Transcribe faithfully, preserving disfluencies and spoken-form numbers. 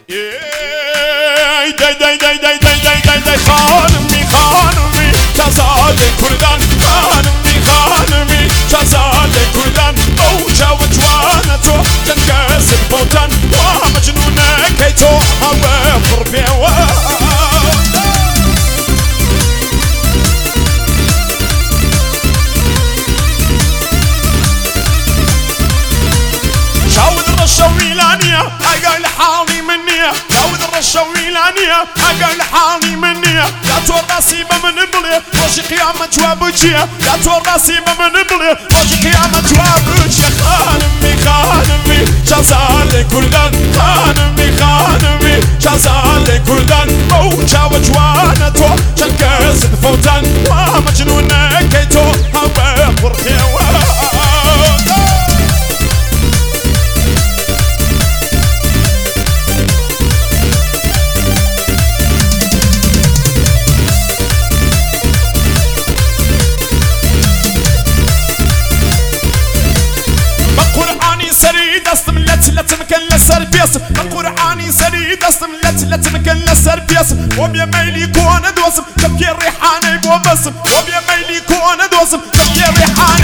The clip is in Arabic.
داي داي داي داي داي داي داي داي خانمي خانمي شازادة كردان خانمي خانمي شازادة كردان موجة وجوانتو تنكسر فوتان ومجنونة كيتو هوا قربيوا شاود الرشويلانية أقل حالي منية شاود الرشويلانية أقل حالي منية لا توراسي بمن بلي روشي قيامة جوابوشية لا توراسي بمن بلي روشي قيامة جوابوشية خانمي خانمي شازالي كردان خانمي خانمي شازالي كردان موجة وجوانتو شنكسد فوتان ومجنونة كيتو هوا قرقيوا دست ملت لت مكان للسربيس القرآني سري دست ملت لت مكان للسربيس وبيا ميلي كون دوسم تبكي الريحاني بو بسم وبيا ميلي كون دوسم تبكي الريحاني